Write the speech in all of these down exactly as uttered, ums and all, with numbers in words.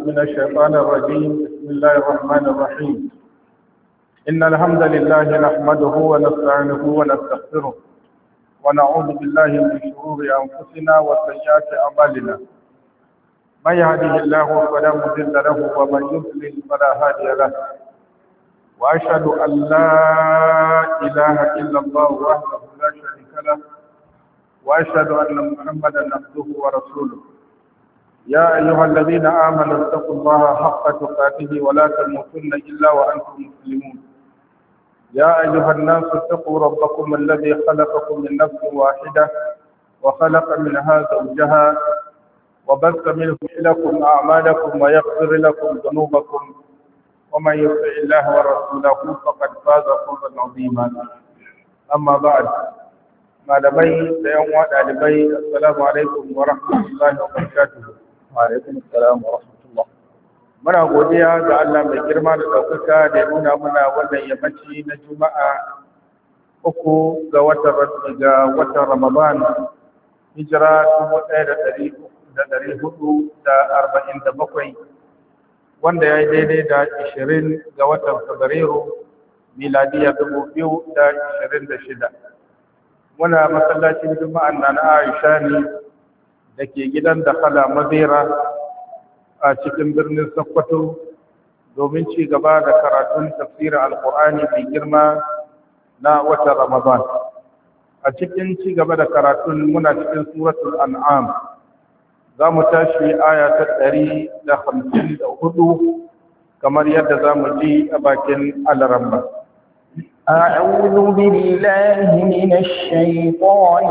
من الشيطان الرجيم. بسم الله الرحمن الرحيم. إن الحمد لله نحمده ونستعينه ونستغفره ونعوذ بالله من شرور أنفسنا وسيئات أعمالنا. من يهده الله فلا مضل له ومن يضلل فلا هادي له. وأشهد أن لا إله إلا الله وحده لا شريك له وأشهد أن محمدا عبده ورسوله. يا أيها الذين آمنوا اتقوا الله حق تقاته ولا تموتن إلا وأنتم مسلمون. يا أيها الناس اتقوا ربكم الذي خلقكم من نفس واحدة وخلق منها زوجها وبث منهم لكم أعمالكم ويغفر لكم ذنوبكم ومن يطع الله ورسوله فقد فاز فوزا عظيما. أما بعد، malamai da yan uwa dalibai, assalamu alaikum wa rahmatullahi wa barakatuh. Wa alaikum assalam wa rahmatullah. Muna godiya ga Allah mai girma da ɗaukaka da ya nuna muna wannan yammaci na Juma'a uku ga watan ga watan Ramadan, hijira dubu ɗaya da ɗari hudu da arba'in da bakwai, wanda ya yi daidai da ishirin ga watan Fabrairu miladiya dubu biyu da ishirin da shida. Muna masallacin juma'an na Aisha ne da ke gidan da kala Madera a cikin birnin Sokoto domin ci gaba da karatun tafsirin Alƙur'ani mai girma na watan Ramadan. A cikin ci gaba da karatun muna cikin suratul An'am. Za mu tashi aya ta ɗari da hamsin da hudu kamar yadda za mu ji a bakin Alaramma. أعوذ بالله من الشيطان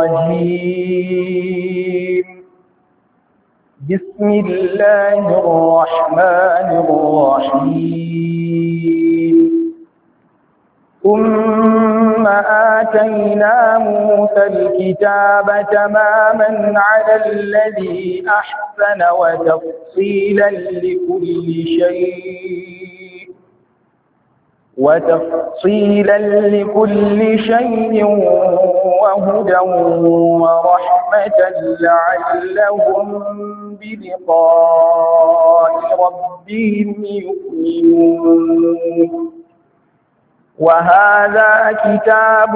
الرجيم. بسم الله الرحمن الرحيم. ثم آتينا موسى الكتاب تماما على الذي أحسن وتفصيلا لكل شيء وتفصيلا لكل شيء وهدى ورحمة لعلهم بلقاء ربهم يؤمنون. وهذا كتاب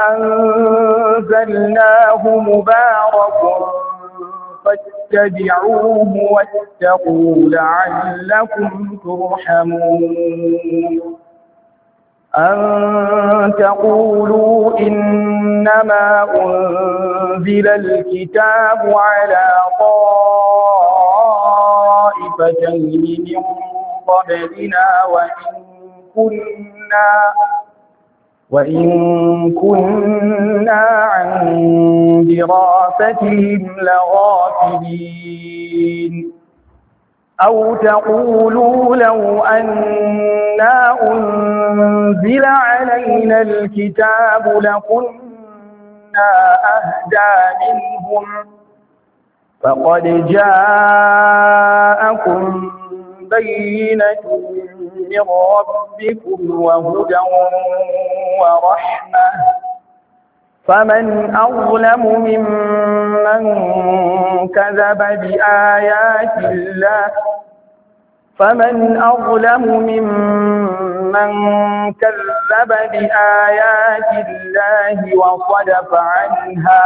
أنزلناه مبارك فاتبعوه واتقوا لعلكم ترحمون. أن تقولوا إنما أنزل الكتاب على طائفتين من قبلنا وإن كنا وإن كنا عن دراستهم لغافلين. أو تقولوا لو أنا أنزل علينا الكتاب لكنا أهدى منهم فقد جاءكم بينة من ربكم وهدى ورحمة فمن أظلم ممن كذب بآيات الله فمن أظلم ممن كذب بآيات الله وصدف عنها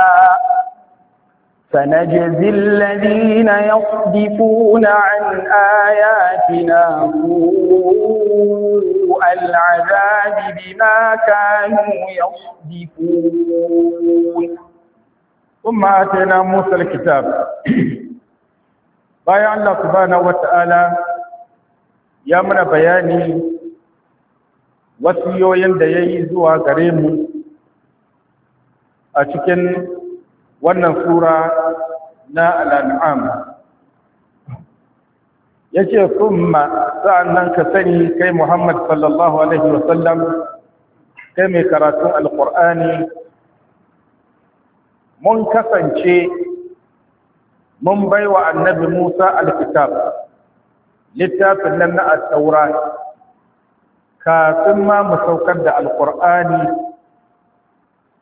سنجزي الذين يصدفون عن آياتنا سوء العذاب بما كانوا يصدفون. ثم آتينا موسى الكتاب. bayan Allah subhanahu wata'ala ya mana bayani wasiyoyin da yayi zuwa gare mu a cikin wannan sura na al-An'am. Yace kuma sa'annan ka sani kai Muhammad sallallahu alaihi wasallam, kai mai karatun alqur'ani, mun kasance mun baiwa annabi Musa alkitab, littafin nan na at-Taura, kafin ma mu saukar da alqur'ani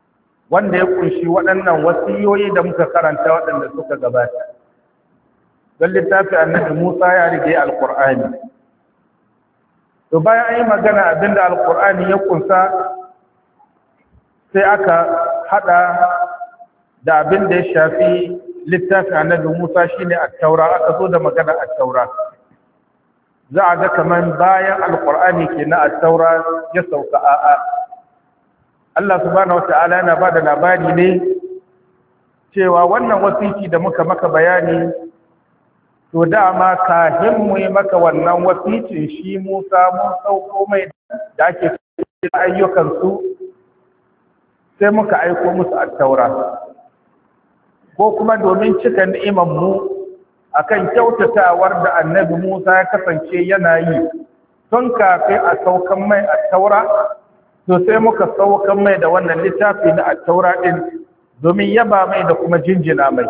wanda ya kunshi waɗannan wasiyoyi da muka karanta waɗanda suka gabata. don littafi annabi Musa ya rige alqur'ani to bayan an yi magana abinda alqur'ani ya kunsa sai aka hada da abinda ya shafi littafin annabi Musa shine at-taura aka zo da magana at-taura za a ga kaman bayan alqur'ani kenan at-taura ya sauka a'a Allah subhanahu wata'ala yana bada labari ne cewa wannan wasiki da muka maka bayani to dama kafin mu yi maka wannan wasicin shi Musa mun sauko mai da ake ayyukan su sai muka aiko musu at-taura ko kuma domin cika ni'imar mu akan kyautatawar da annabi Musa ya kasance yana yi tun kafin a saukan mai at-taura to sai muka saukan mai da wannan littafi na at-taura din domin yaba mai da kuma jinjina mai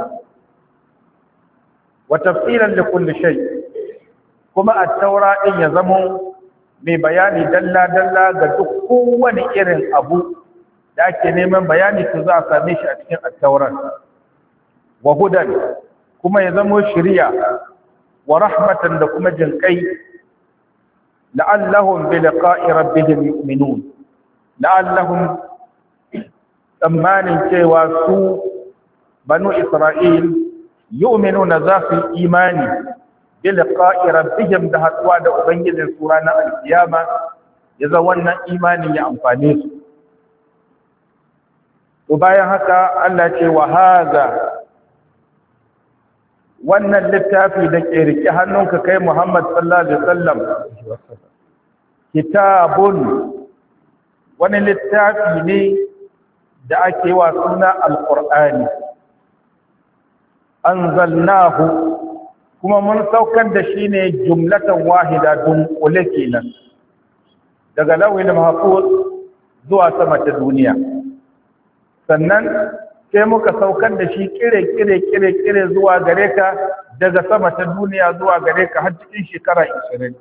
wa tafsilan li kulli shay kuma at-taura din ya zamo mai bayani dalla dalla ga duk kowane irin abu da ake neman bayani to za a same shi a cikin at-taura wa hudan kuma ya zamo shiriya wa rahmatan da kuma jinkai la'allahum bi liqa'i rabbihim yu'minun la'allahum tsammanin cewa su banu isra'il yu'minuna za su imani bi liqa'i rabbihim da haɗuwa da ubangijin su ranar alkiyama ya zama wannan imani ya amfane su to bayan haka Allah ce wa haza wannan littafi da ke rike hannunka kai Muhammad sallallahu alaihi wasallam kitabun wani littafi ne da ake wa suna alqur'ani anzalnahu kuma mun saukar da shi ne jumlatan wahida dunkule kenan daga lawil mahfuz zuwa sama ta duniya sannan sai muka saukar da shi kire kire kire kire zuwa gare ka daga sama ta duniya zuwa gare ka har cikin shekara ishirin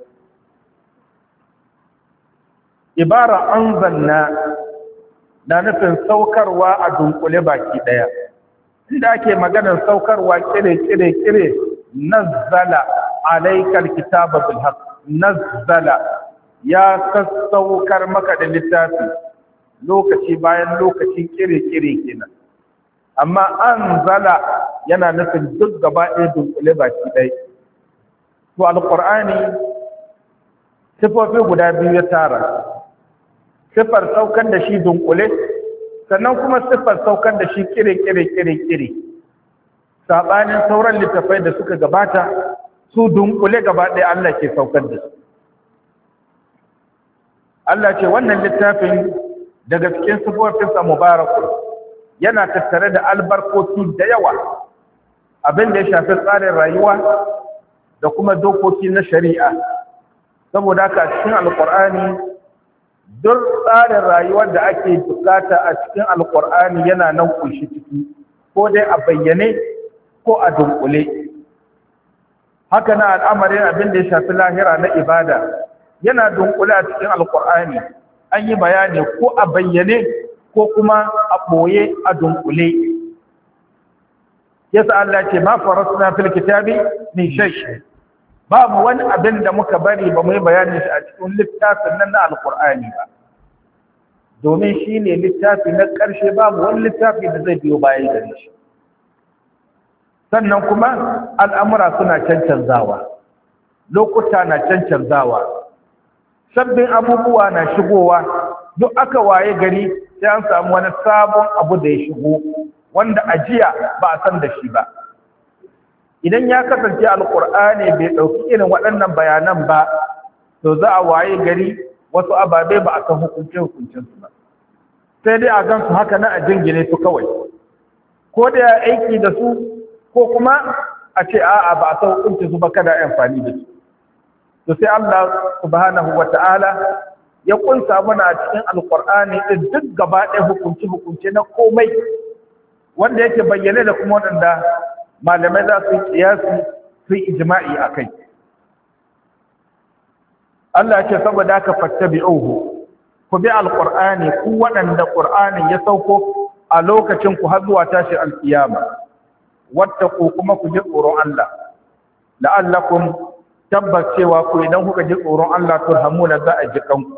ibara anzalna na nufin saukarwa a dunkule baki daya inda ake maganar saukarwa kire kire kire nazzala alaykal kitaba bil haqq nazzala ya sassaukar maka da littafi lokaci bayan lokaci kire kire kenan amma anzala yana nufin duk gaba ɗaya dunkule baki ɗaya to alqur'ani sifofi guda biyu ya tara sifar saukar da shi dunkule sannan kuma sifar saukar da shi kire kire kire kire sabanin sauran littafai da suka gabata su dunkule gaba ɗaya Allah ke saukar da su Allah ce wannan littafin daga cikin sifofinsa mubarakun yana tattare da albarkoki da yawa abin da ya shafi tsarin rayuwa da kuma dokoki na shari'a saboda haka cikin alkur'ani duk tsarin rayuwar da ake bukata a cikin alkur'ani yana nan kunshi ciki ko dai a bayyane ko a dunkule haka na al'amarin abin da ya shafi lahira na ibada yana dunkule a cikin alkur'ani an yi bayani ko a bayyane ko kuma a ɓoye a dunkule yasa Allah ce ma farasna fil kitabi min shay babu wani abin da muka bari ba mu yi bayanin shi a cikin littafin nan na alqur'ani ba domin shine littafi na ƙarshe babu wani littafi da zai biyo bayan gare shi sannan kuma al'amura suna cancanzawa lokuta na cancanzawa sabbin abubuwa na shigowa duk aka waye gari sai an samu wani sabon abu da ya shigo wanda ajiya ba a san da shi ba idan ya kasance alkur'ani bai ɗauki irin waɗannan bayanan ba to za a waye gari wasu ababe ba a san hukunce hukuncinsu ba sai dai a gan su haka na a jingine su kawai ko da ya aiki da su ko kuma a ce a'a ba a san hukuncin su ba kada a amfani da su to sai Allah subhanahu wata'ala ya kunsa mana a cikin alkur'ani din duk gaba ɗaya hukunci hukunce na komai wanda yake bayyane da kuma wanda malamai za su yi kiyasi su yi ijma'i akai Allah ya ce saboda haka fattabi'uhu ku bi alkur'ani ku waɗanda qur'ani ya sauko a lokacin ku har zuwa tashi alkiyama wattaqu kuma ku ji tsoron Allah la'allakum tabbas cewa ku idan kuka ji tsoron Allah turhamuna za a ji kanku.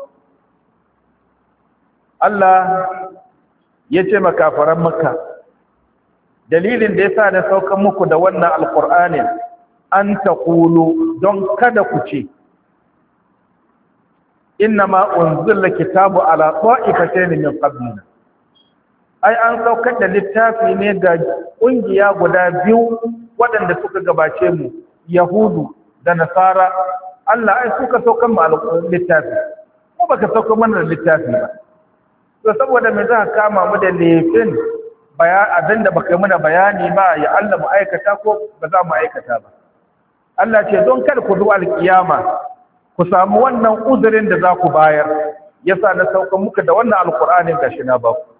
Allah ya ce makafaran Makka, dalilin da yasa na saukan muku da wannan alqur'anin an taqulu don kada ku ce innama unzila kitabu ala ta'ifatayn min qablina, ai an saukar da littafi ne ga kungiya guda biyu waɗanda suka gabace mu, yahudu da nasara. Allah ai suka saukar mu littafi, ko baka saukar mana littafi ba. To saboda me za ka kama mu da laifin bayan abinda baka yi mana bayani ba, ya Allah mu aikata ko ba za mu aikata ba. Allah ce don kada ku zuwa alkiyama ku samu wannan uzurin da za ku bayar, yasa na saukan muka da wannan alqur'anin gashi na ba ku.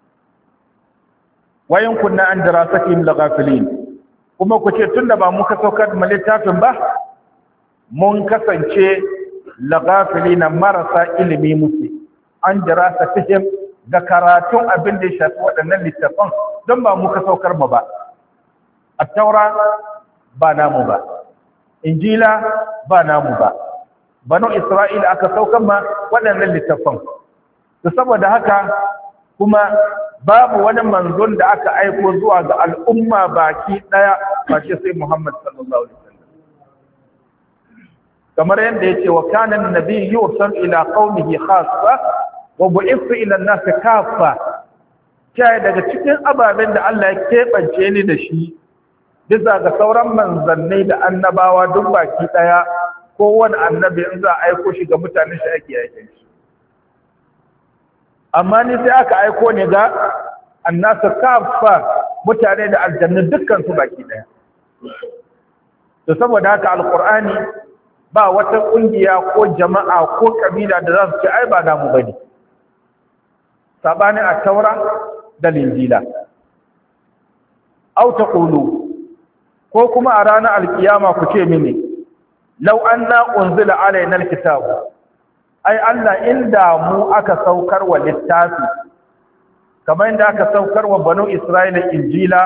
Wayan kunna an dirasatihim laghafilin, kuma ku ce tunda ba muka saukar mu littafin ba, mun kasance laghafilin marasa ilimi muke an dirasatihim ga karatun abin da ya shafi waɗannan littafan, don ba muka saukar mu ba. At-taura ba namu ba, injila ba namu ba, banu isra'ila aka saukar ma waɗannan littafan. To saboda haka kuma babu wani manzon da aka aiko zuwa ga al'umma baki daya face sai Muhammad sallallahu alaihi wasallam. Kamar yadda yake wa kana an-nabiy yursal ila qaumihi khassa wa bu'itha ila an-nas kaffa. Kai daga cikin ababen da Allah ya kebance ni da shi bisa ga sauran manzannai da annabawa duk baki daya, kowane annabi in za a aiko shi ga mutanen shi ake aikin shi. Amma ni sai aka aiko ne ga annasu kafa, mutane da aljannu dukkan su baki daya. To saboda haka alqur'ani ba wata kungiya ko jama'a ko kabila da za su ce ai ba namu bane, sabanin at-taura da injila. Aw taqulu, ko kuma a ranar alkiyama ku ce mini law anna unzila alaina alkitabu, ai Allah inda mu aka saukar wa littafi kamar inda aka saukar wa banu Isra'ila injila,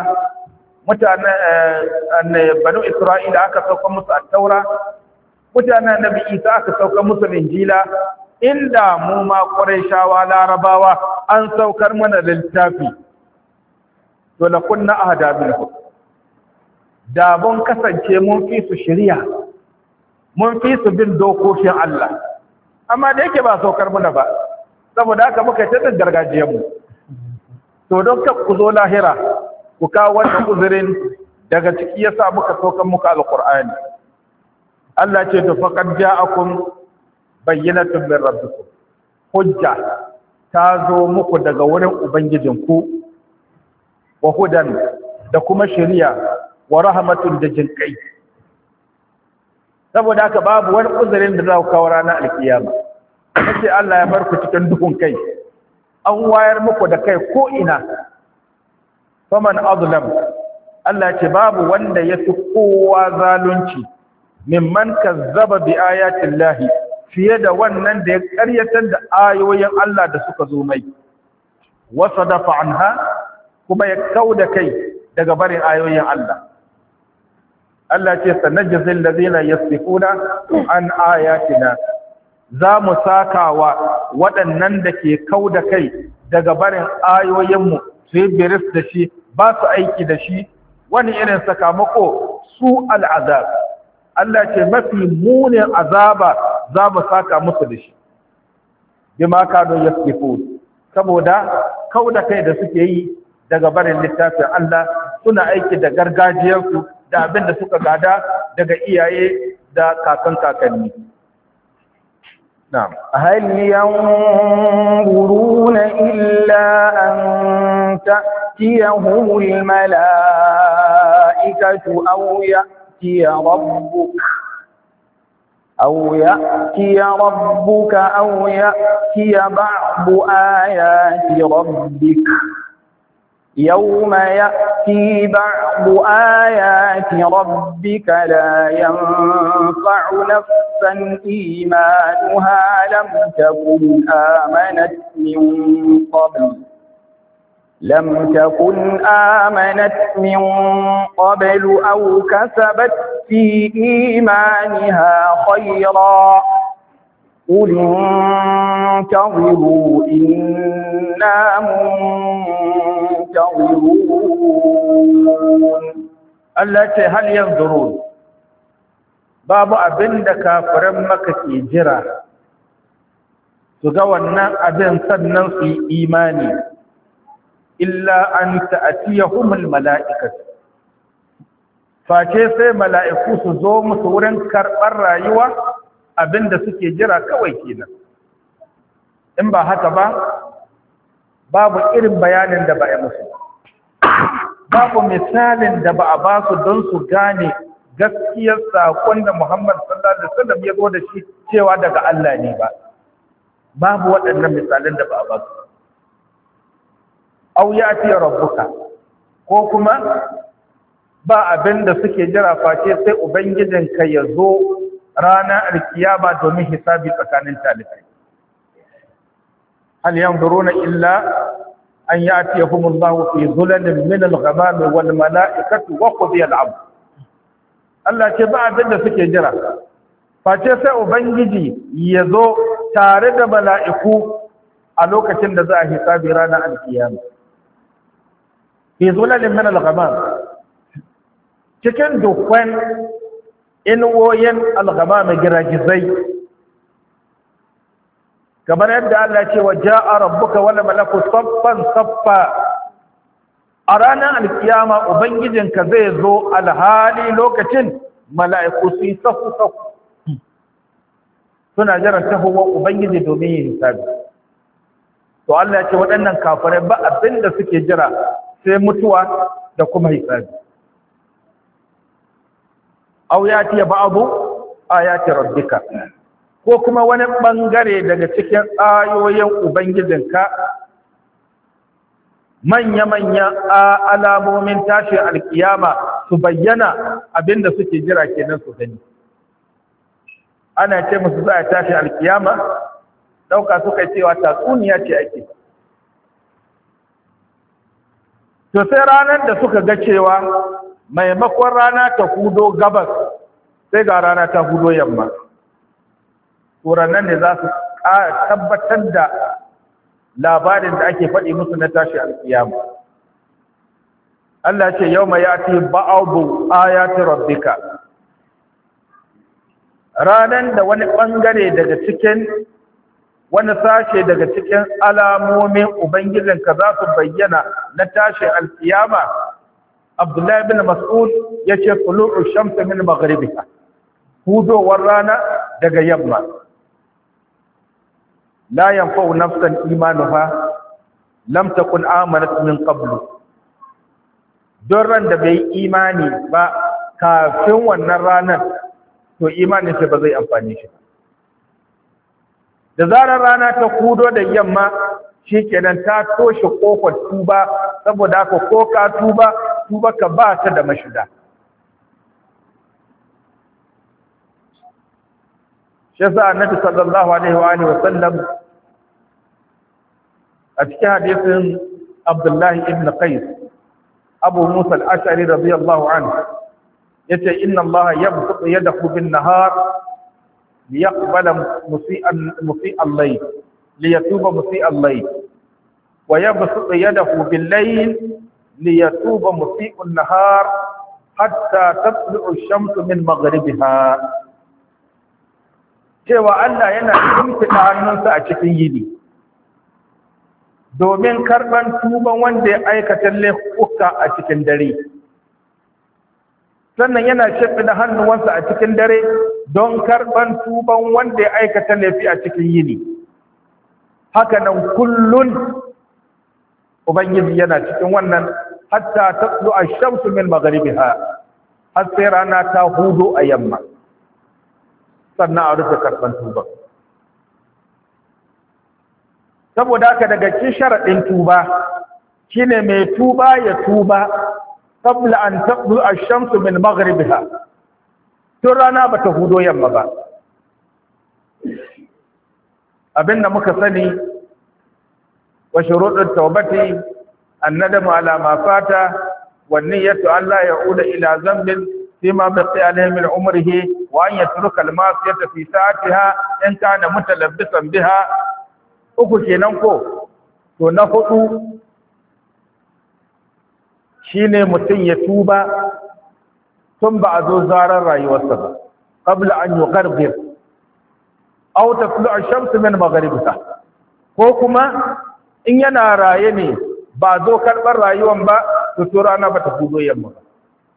mutanen banu Isra'ila aka saukar musu at-taura, mutanen Nabi Isa aka saukar musu injila, inda mu ma Qurayshawa Larabawa an saukar mana littafi, to la kunna ahda minhum, da mun kasance mun fi su shari'a, mun fi su bin dokokin Allah. Amma da yake ba saukar muna ba, saboda haka muka yi ta gargajiyarmu. To don ka ku zo lahira ku kawo wannan uzurin, daga ciki yasa muka saukar muka alqur'ani. Allah ce to faqad ja'akum bayyinatun min rabbikum, hujja ta zo muku daga wurin ubangijinku, wa hudan da kuma shari'a, wa rahmatun da jinkai. Saboda haka babu wani uzurin da za ku kawo ranar alkiyama kace Allah ya bar ku cikin duhun kai, an wayar muku da kai ko ina. Faman azlam, Allah ce babu wanda ya fi kowa zalunci mimman kazzaba bi ayatin lahi, fiye da wannan da ya karyatar da ayoyin Allah da suka zo mai, wasa dafa anha, kuma ya kauda kai daga barin ayoyin Allah. Allah ce sanajzil ladina yasifuna an ayatina, za mu sakawa waɗannan da ke kauda kai daga barin ayoyinmu, su yi biris da shi, ba su aiki da shi. Wani irin sakamako? Su al'azab. Allah ce mafi munin azaba za mu saka musu da shi, bima kanu yasifun, saboda kauda kai da suke yi daga barin littafin Allah, suna aiki da gargajiyarsu da abin da suka gada daga iyaye da kakan kakanni. Na'am. Hal yanzuruna illa an ta'tiyahumul mala'ikatu aw ya'tiya rabbuk aw ya'tiya rabbuka aw ya'tiya ba'du ayati rabbik. يوم يأتي بعض آيات ربك لا ينفع نفسا إيمانها لم تكن آمنت من قبل لم تكن آمنت من قبل أو كسبت في إيمانها خيرا قل انتظروا إنا منتظرون. التي هل ينظرون babu abin da kafiran maka ke jira su ga wannan abin sannan su yi imani illa an ta'tiyahumul mala'ikatu face sai mala'iku su zo musu wurin karɓar rayuwa abinda suke jira kawai kenan. In ba haka ba babu irin bayanin da ba ya musu, babu misalin da ba a ba su don su gane gaskiyar saƙon da Muhammad sallallahu alaihi wasallam ya zo da shi cewa daga Allah ne ba. Babu waɗannan misalan da ba a ba su. Au ya ce rabbuka, ko kuma ba abin da suke jira face sai ubangijinka ya zo ranar alkiyama domin hisabi tsakanin talibai. Hal yanzuruna illa an ya'tiyahumullahu fi zulalin min al-ghamam wal mala'ikatu wa qudiya al-amr. Allah ce ba abin da suke jira face sai ubangiji ya zo tare da mala'iku a lokacin da za a hisabi ranar alkiyama. Fi zulalin min al-ghamam, cikin dukkan inuwoyin al-ghamam giragizai, kamar yadda Allah ce wa ja'a rabbuka wal malaku saffan saffa. A ranar alkiyama ubangijinka zai zo alhali lokacin mala'iku su yi safu safu suna jiran tahowar ubangiji domin yin hisabi. To Allah ya ce waɗannan kafirai ba abin da suke jira sai mutuwa da kuma hisabi. Aw yati ba'du ayati rabbika, ko kuma wani bangare daga cikin ayoyin ubangijinka, manya-manya alamomin tashi alkiyama su bayyana abinda suke jira kenan su gani. Ana ce musu za a tashi alkiyama, ɗauka suka cewa tatsuniya ce ake. To sai ranar da suka ga cewa maimakon rana ta hudo gabas sai ga rana ta hudo yamma. Turanan ne za su tabbatar da labarin da ake faɗi musu na tashi alkiyama. Allah ce yau mai yati ba'adu ayati rabbika, ranar da wani ɓangare daga cikin wani sashe daga cikin alamomin ubangijinka za su bayyana na tashi alkiyama. Abdullahi bin Mas'ud ya ce tulu'u shamsi min maghribiha, hudowar rana daga yamma. La yanfa'u nafsan imanuha lam takun amanat min qablu. Don ran da bai imani ba kafin wannan ranar, to imanin shi ba zai amfani shi. Da zarar rana ta kudo da yamma, shikenan ta toshe kofar tuba, saboda haka ko ka tuba tuba ka ba ta da mashiga. Shi yasa Annabi sallallahu alaihi wa alihi wa sallam a cikin hadisin Abdullah ibn Qais, Abu Musa al-Ash'ari radiyallahu anhu yace inna Allah yabsutu yadahu bin-nahar liyaqbala musii'an musii'al layl liyatuba musii'al layl wa yabsutu yadahu bil-layl liyatuba musii'un nahar hatta tatlu'u ash-shamsu min maghribiha. Cewa Allah yana shimfiɗa hannunsa a cikin yini domin karɓar tuban wanda ya aikata laifuka a cikin dare, sannan yana shimfiɗa hannuwansa a cikin dare don karɓar tuban wanda ya aikata laifi a cikin yini. Haka nan kullun Ubangiji yana cikin wannan hatta tatlu ash-shamsu min maghribiha, har sai rana ta hudu a yamma, sannan a rufe karɓar tuba. Saboda haka daga cikin sharaɗin tuba shine mai tuba ya tuba qabla an tatlu ash-shamsu min maghribiha, tun rana bata hudo yamma ba. Abinda muka sani wa shuruɗin taubati annadamu ala ma fata wan niyyatu an la ya'uda ila dhanbin fima baqiya alayhi min umrihi wa an yatruka al-ma'siyata fi sa'atiha in kana mutalabbisan biha. Uku kenan ko to na hudu shine mutum ya tuba tun ba a zo zarar rayuwarsa ba qabla an yughargir aw tatlu ash-shamsu min maghribiha, ko kuma in yana raye ne ba zo karbar rayuwar ba to to rana ba ta fudo yamma ba.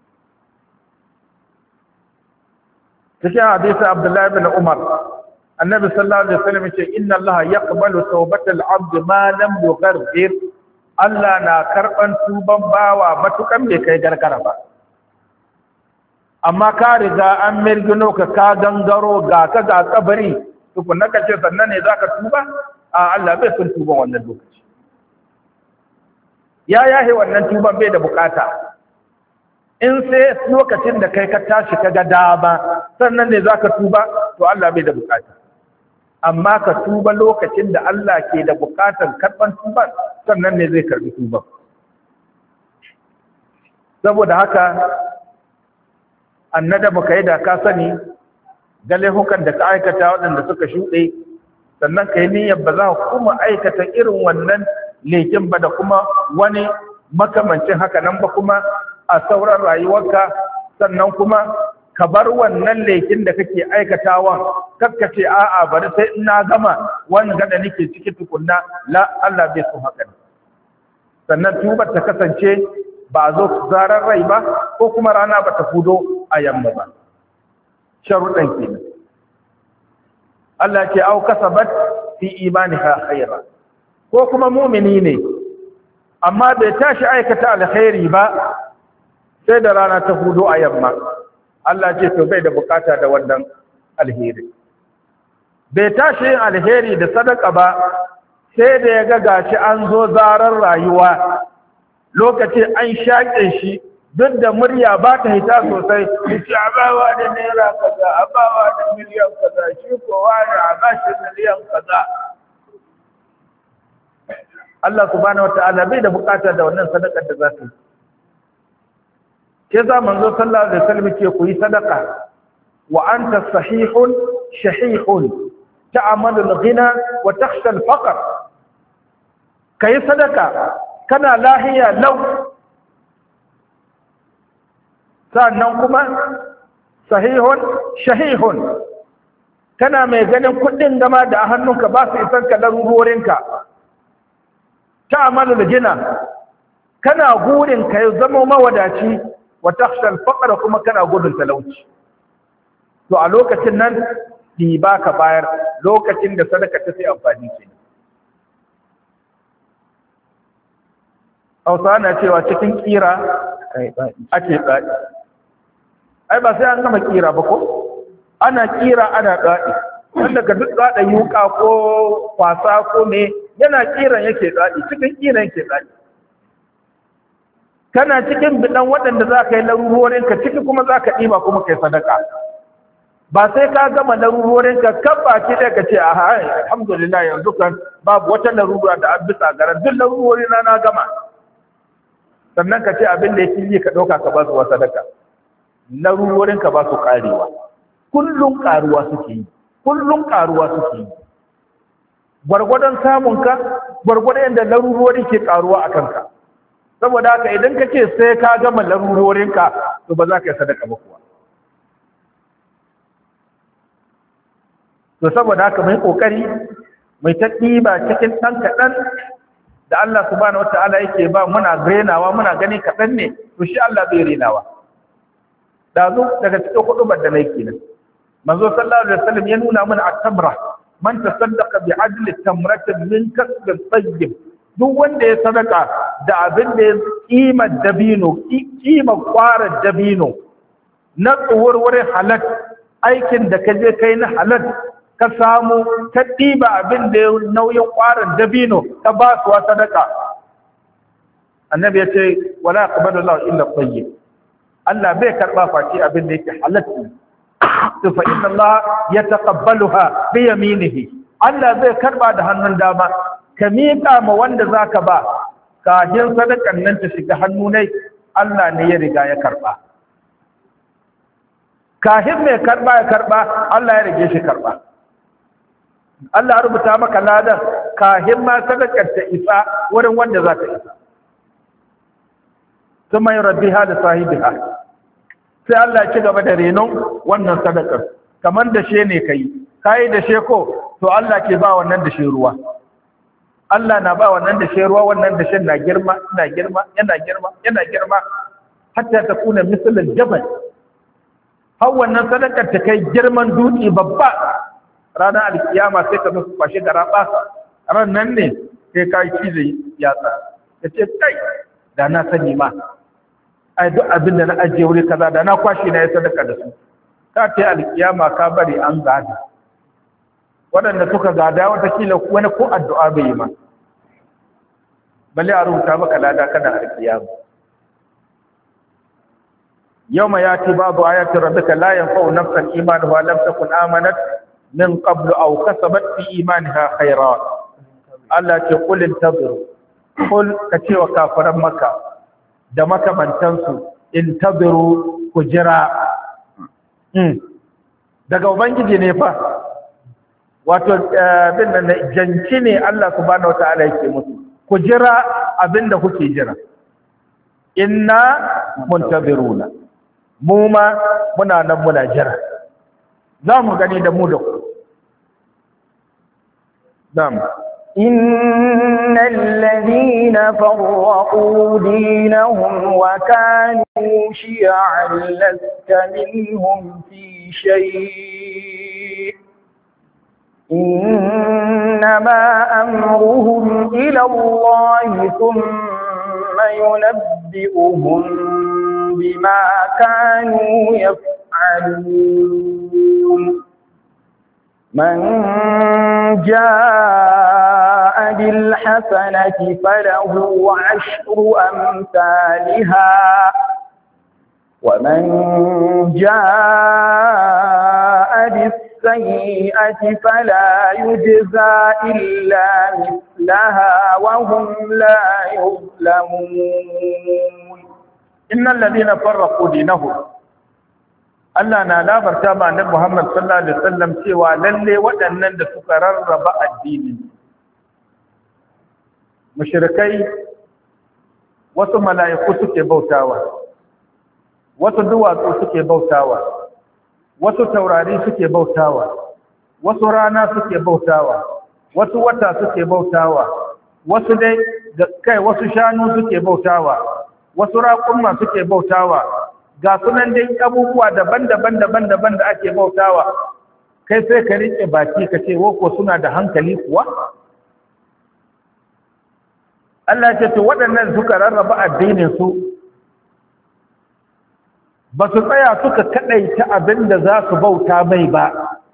cikin hadisi Abdullahi bin Umar annabi sallallahu alaihi wasallam yace inna Allah yaqbalu tawbatal abd ma lam yughargir. Allah na karban tuban bawa matukan bai kai gargara ba. Amma ka riga an mirgino ka ka gangaro ga ka ga kabari tukun naka ce sannan ne zaka tuba? A Allah bai son tuban wannan lokaci. Ya yahe wannan tuban bai da bukata. In sai lokacin da kai ka tashi ka ga dama sannan ne zaka tuba, to Allah bai da bukata. Amma ka tuba lokacin da Allah ke da bukatar karban tuban sannan ne zai karbi tuban. Saboda haka annada baka yi da ka sani gale hukan da ka aikata waɗanda suka shuɗe, sannan ka yi niyyar ba za ka kuma aikata irin wannan lekin ba da kuma wani makamancin haka nan ba kuma a sauran rayuwarka, sannan kuma ka bar wannan lekin da kake aikatawan kakkace a'a bari sai in na gama wani gada nake ciki tukunna, la Allah bai so haka. Sannan tubar ta kasance ba zo zarar rai ba ko kuma rana ba ta fudo a yamma ba. Sharuɗan kenan. Allah ce au kasabat fi imaniha khaira, ko kuma mumini ne amma bai tashi aikata alkhairi ba sai da rana ta fudo a yamma. Allah ce to bai da bukata da wannan alheri. Bai tashi yin alheri da sadaka ba sai da ya ga gashi an zo zarar rayuwa, lokaci an shaƙe shi duk da murya ba ta hita sosai, shi a bawa da naira kaza, a bawa da miliyan kaza, shi kowa ne a bashi miliyan kaza. Allah subhanahu wata'ala bai da bukata da wannan sadakar da za su yi. Ke za manzo sallallahu alaihi wasallam ce ku yi sadaka wa anta sahihun shahihun ta'amalu al-ghina wa takhsha al-faqr. Kai sadaka kana lahiya lau, sannan kuma sahihun shahihun kana mai ganin kudin gama da a hannunka ba su isan ka larurorinka. ta'amalu al-ghina kana gurin ka zama mawadaci wa takhsha al-faqr kuma kana gudun talauci. To a lokacin nan ba ka bayar, lokacin da sadaka ta sai amfani ke. Hausa na cewa cikin kira ake tsadi. Ai ba sai an gama kira ba ko? Ana kira ana tsadi. Wanda ka duk tsada yuka ko kwasa ko me yana kiran yake tsadi, cikin kiran yake tsadi. Kana cikin bidan waɗanda za ka yi larurorinka ciki kuma za ka ɗiba kuma kai sadaka. Ba sai ka gama larurorinka kan baki ɗaya ka ce a hai alhamdulillah yanzu kan babu wata larura da an bisa garan duk larurorina na gama. Sannan ka ce abin da ya yi ka ɗauka ka ba su wa sadaka. Larurorinka ba su ƙarewa. Kullum ƙaruwa suke yi. Kullum ƙaruwa suke yi. Gwargwadon samunka, gwargwadon yadda larurori ke ƙaruwa a kanka. Saboda haka idan ka ce sai ka gama larurorinka to ba za ka yi sadaka ba kuwa. To saboda haka mai kokari mai ta ɗiba cikin ɗan kaɗan da Allah subhanahu wata'ala yake ba muna renawa muna gani kaɗan ne, to shi Allah bai renawa. Da zo daga cikin hudubar da nake kenan. Manzo sallallahu alaihi wasallam ya nuna mana at-tamra, man tasaddaqa bi adli tamratin min kasbin tayyib. Duk wanda ya sadaka da abin da ya kima dabino, kima kwara dabino na tsuwarwar halal, aikin da ka je kai na halal ka samu ka ɗiba abin da ya nauyin kwarar dabino ka ba su wa sadaka. Annabi ya ce wala yaqbalu Allahu illa tayyib. Allah bai karba faci abin da yake halal. To fa inna Allah yataqabbaluha bi yaminihi. Allah zai karba da hannun dama. Ka miƙa ma wanda za ka ba, kafin sadakan nan ta shiga hannu ne Allah ne ya riga ya karba kafin mai karba ya karba Allah ya rige shi karba Allah ya rubuta maka ladan kafin ma sadakar ta isa wurin wanda za ta isa kuma yurabbiha da sahibiha sai Allah ya ci gaba da renon wannan sadakar kamar da she ne kai kai da she ko to Allah ke ba wannan da she ruwa Allah na ba wannan da she ruwa wannan da she na girma na girma yana girma yana girma hatta ta kuna misalan jabal har wannan sadakar ta kai girman dutse babba ranar alkiyama sai ka musu kwashe da raba ran nan ne sai kai cize yatsa yace kai da na sani ma ai duk abin da na ajiye wuri kaza da na kwashi na ya sadaka da su ka ta alkiyama ka bari an gada waɗanda suka gada watakila wani ko addu'a bai yi ma balle a rubuta maka lada kana alkiyama yawma yati babu ayati rabbika la yanfa'u nafsan imanuha lam takun amanat min qablu aw kasabat fi imaniha khayra Allah ce qul intabiru qul ka ce wa kafiran maka da makamantansu intabiru ku jira daga ubangiji ne fa wato bin nan janci ne Allah subhanahu wataala yake musu ku jira abinda kuke jira inna muntabiruna mu ma muna nan muna jira za mu gani da mu da ku na'am إن الذين فرقوا دينهم وكانوا شيعا لست منهم في شيء إنما أمرهم إلى الله ثم ينبئهم بما كانوا يفعلون من جاء بالحسنة فله عشر أمثالها ومن جاء بالسيئة فلا يجزى إلا مثلها وهم لا يظلمون إن الذين فرقوا دينهم Allah na labarta ma annabi Muhammad sallallahu alaihi wasallam cewa lalle waɗannan da suka rarraba addini mushrikai wasu mala'iku suke bautawa wasu duwatsu suke bautawa wasu taurari suke bautawa wasu rana suke bautawa wasu wata suke bautawa wasu dai kai wasu shanu suke bautawa wasu raƙuma suke bautawa ga sunan dai abubuwa daban-daban daban-daban da ake bautawa kai sai ka rike baki ka ce wako suna da hankali kuwa Allah ya ce to waɗannan suka rarraba addinin su ba su tsaya suka kadaita abin da za su bauta mai ba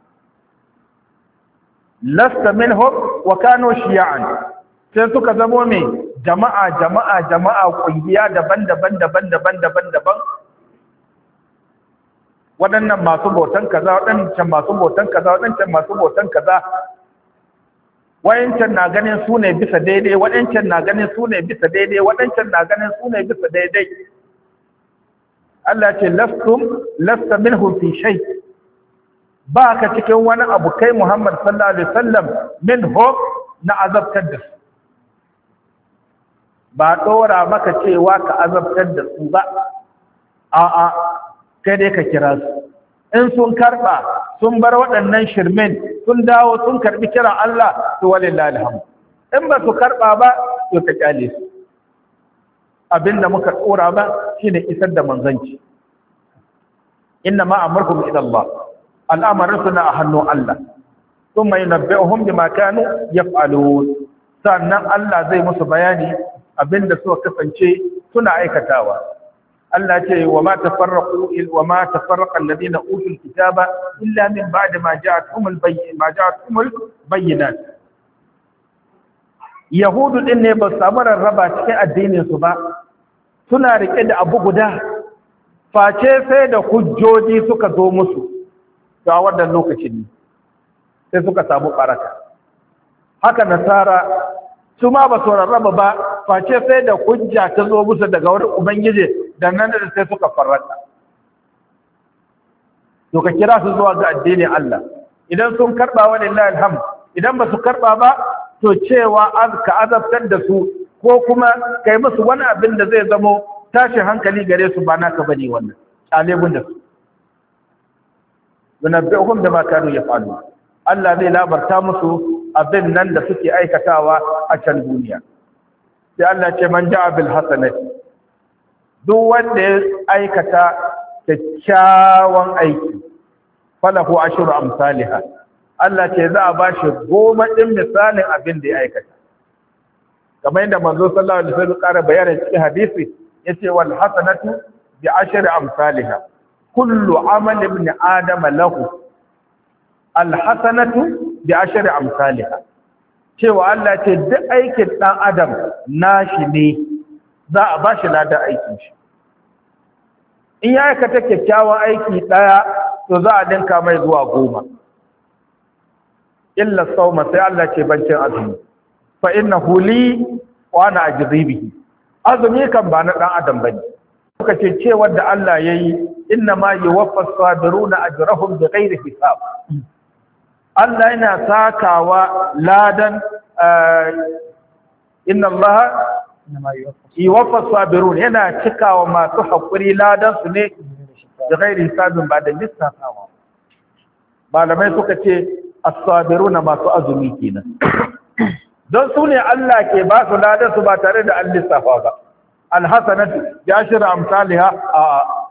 lasta minhum wa kanu shi'an sai suka zamo mai jama'a jama'a jama'a kungiya daban-daban daban-daban daban-daban waɗannan masu bautan kaza waɗancan masu bautan kaza waɗancan masu bautan kaza wayancan na ganin su ne bisa daidai waɗancan na ganin su ne bisa daidai waɗancan na ganin su ne bisa daidai Allah ce lastum lasta minhum fi shay ba ka cikin wani abu kai Muhammad sallallahu alaihi wasallam minhum na azabtar da su ba dora maka cewa ka azabtar da su ba a'a kai dai ka kira su in sun karba sun bar waɗannan shirmen sun dawo sun karbi kiran Allah to walillahi alhamd in ba su karba ba to ka kyale su abinda muka tsora ba shine isar da manzanci inna ma amrukum ila Allah al'amaruna a hannun Allah thumma yunabbi'uhum bima kanu yaf'alun sannan Allah zai musu bayani abinda suka kasance suna aikatawa Allah ce wa ma tafarraqu wa ma tafarraqa alladhina utul kitaba illa min ba'di ma ja'atuhumul bayyin ma ja'atuhumul bayyinat yahudu din ne ba su samu rarraba cikin addinin su ba suna rike da abu guda face sai da hujjoji suka zo musu to a wannan lokacin sai suka samu baraka haka nasara su ma ba su rarraba ba face sai da hujja ta zo musu daga wurin ubangiji da nan da sai suka farrata. To ka kira su zuwa ga addinin Allah, idan sun karba wa lillahi alhamd, idan ba su karba ba to cewa ka azabtar da su ko kuma kai musu wani abin da zai zamo tashin hankali gare su ba naka bane wannan alebun da su yunabbi'uhum bima kanu yaf'alun. Allah zai labarta musu abin nan da suke aikatawa a can duniya. Sai Allah ce man ja'a bil hasanati, duk wanda ya aikata kyakkyawan aiki falahu ashru amsalha, Allah ce za a bashi goma din misalin abin da ya aikata. Kamar yadda manzo sallallahu alaihi wasallam ƙara bayanin cikin hadisi yace wal hasanatu bi ashri amsalha, kullu amali ibn adam lahu al hasanatu bi ashri amsalha. Cewa Allah ce duk aikin dan adam nashi ne, za a bashi ladan aikin shi. In ya aikata kyakkyawan aiki daya to za a dinka mai zuwa goma. Illa sauma, sai Allah ce bancin azumi, fa innahu li wa ana ajzi bihi. Azumi kan ba na dan adam bane. Kuka ce cewa da Allah yayi inna ma yuwaffa as-sabiruna ajrahum bighairi hisab. Allah yana sakawa ladan inna Allah yuwaffa as-sabirun, yana cikawa masu hakuri ladan su ne bighairi hisabin, ba da lissafawa. Malamai suka ce as-sabiruna masu azumi kenan, don su ne Allah ke ba su ladan su ba tare da an lissafa ba. Al-hasanatu bi ashri amsalha, a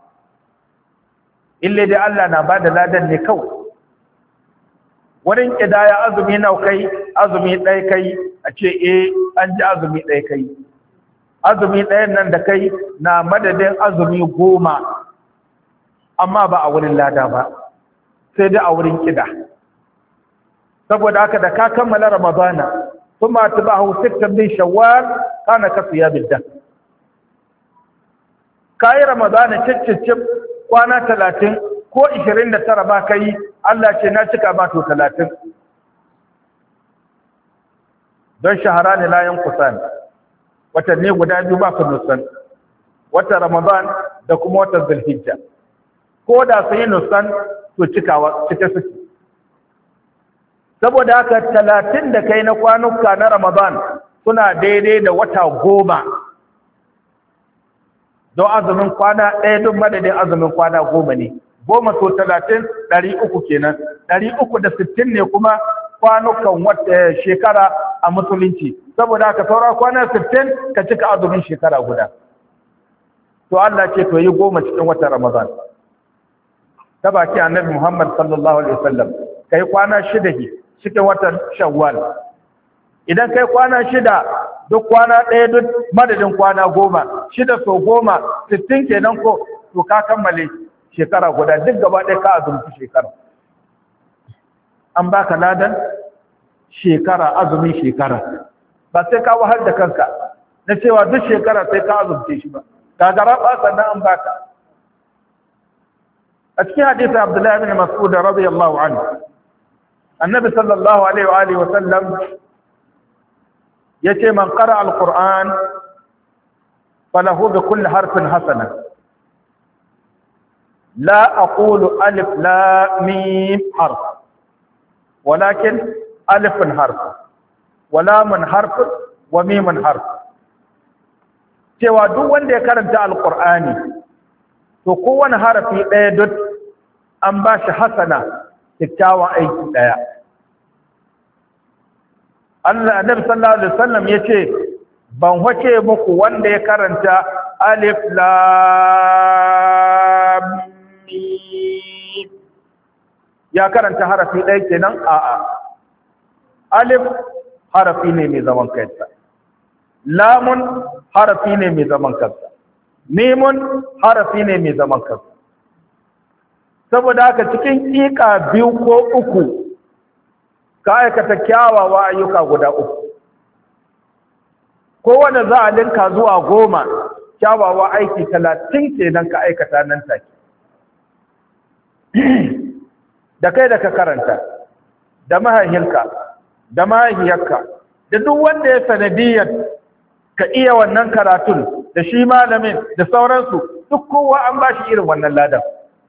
ille dai Allah na ba da ladan ne kawai. Wurin kidaya azumi nau kai, azumi ɗaya kai, a ce eh an ji azumi ɗaya kai. Azumi ɗayan nan da kai na madadin azumi goma, amma ba a wurin lada ba, sai dai a wurin kida. Saboda haka da ka kammala Ramadana kuma tabahu sittan min Shawwal kana ka siyabil dah. Kai Ramadana ciccicip kwana talatin ko ishirin da tara ba kai, Allah ce na cika ba to talatin. Don shaharani la yanqusan, watanni guda biyu ba su nusan, wata Ramadan da kuma wata Zulhijja. Ko da sai nusan to cikawa cike suke. Saboda haka talatin da kai na kwanuka na Ramadan suna daidai da wata goma, don azumin kwana ɗaya duk madadin azumin kwana goma ne. Goma so talatin ɗari uku kenan, ɗari uku da sittin ne kuma kwanukan wata shekara a musulunci. Saboda haka saura kwana sittin ka cika azumin shekara guda. To Allah ce to yi goma cikin watan Ramadan. Ta baki annabi Muhammad sallallahu alaihi wasallam kai kwana shida cikin watan Shawwal. Idan kai kwana shida duk kwana ɗaya duk madadin kwana goma, shida so goma sittin kenan ko to ka kammale shekara guda, duk gaba ɗaya ka azumci shekara. An baka ladan shekara, azumin shekara. Ba sai ka wahal da kanka na cewa duk shekara sai ka azumce shi ba. Gagara ba sannan an baka. A cikin hadisin Abdullahi bin Mas'ud radiyallahu anhu, annabi sallallahu alaihi wa alihi wa sallam yace man qara al-Qur'an falahu bi kulli harfin hasana. La aqulu alif lam mim harf, walakin alifun harf wa lamun harf wa mimun harf. Cewa duk wanda ya karanta al-Qur'ani to kowane harafi ɗaya duk an ba shi hasana, kyakkyawan aiki ɗaya. Allah Annabi sallallahu alaihi wasallam yace ban wace muku wanda ya karanta alif lam mim ya karanta harafi ɗaya kenan, a'a. Alif harafi ne mai zaman kansa, lamun harafi ne mai zaman kansa, mimun harafi ne mai zaman kansa. Saboda haka cikin ƙiƙa biyu ko uku ka aikata kyawawa ayyuka guda uku, kowane za a linka zuwa goma, kyawawa aiki talatin kenan ka aikata nan take. Da kai da ka karanta, da mahaihinka, da mahaihiyarka, da duk wanda ya sanadiyar ka iya wannan karatun da shi malamin da sauransu duk kowa an ba shi irin wannan ladan.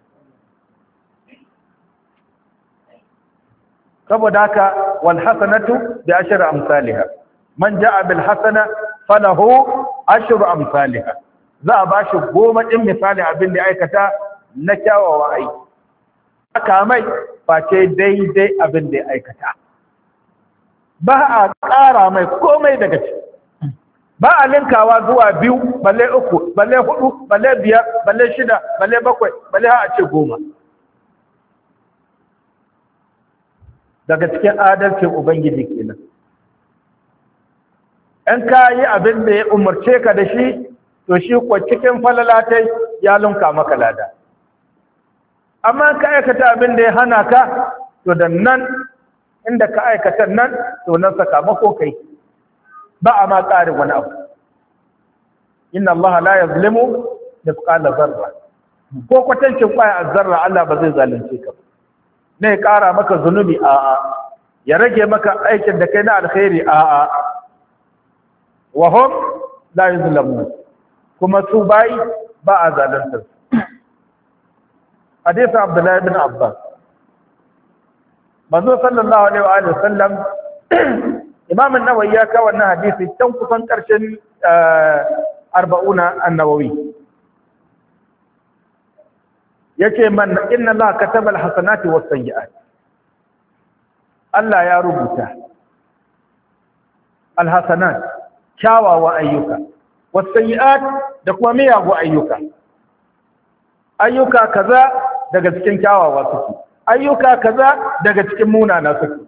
saboda haka wal hasanatu bi ashri amsalha man jaa bil hasana falahu ashru amsalha za a bashi goma din misali abin da aikata na kyawawa aiki aka mai face daidai abin da ya aikata ba a ƙara mai komai daga ciki ba a linkawa zuwa biyu balle uku balle hudu balle biyar balle shida balle bakwai balle har a ce goma. Daga cikin adalcin ubangiji kenan in ka yi abin da ya umarce ka da shi to shi ko cikin falalatai ya lunka maka lada, amma ka aikata abin da ya hana ka to da nan inda ka aikata nan to nan sakamako kai ba a ma ƙarin wani abu. Inna Allah la yazlimu mithqala zarra, ko kwatancin kwaya azzarra Allah ba zai zalunce ka ba ne ƙara maka zunubi a'a, ya rage maka aikin da kai na alkhairi a'a. Wa hum la yuzlamun, kuma su bai ba a zalunta. Hadisi Abdullah ibn Abbas, manzo sallallahu alaihi wa alihi wasallam Imam an-Nawawi ya kawo wannan hadisi tan kusan karshen arba'una an-Nawawi. Yace man inna Allah kataba al-hasanati was-sayyi'at, Allah ya rubuta al-hasanat kyawawan ayyuka, was-sayyi'at da kuma miyagun ayyuka. Ayyuka kaza daga cikin kyawawa suke, ayyuka kaza daga cikin munana suke.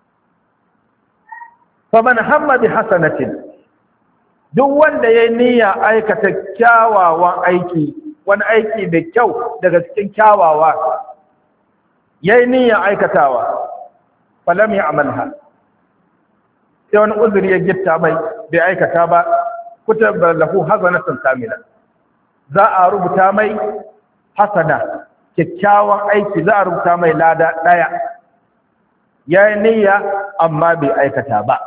faman hamma bi hasanatin, duk wanda yayi niyya aikata kyawawan aiki, wani aiki da kyau daga cikin kyawawa yayi niyya aikatawa, falam ya'malha, sai wani uzuri ya gitta mai bai aikata ba, kutaba lahu hasanatun kamila, za a rubuta mai hasana kyakkyawan aiki, za a rubuta mai lada daya. Yayi niyya amma bai aikata ba.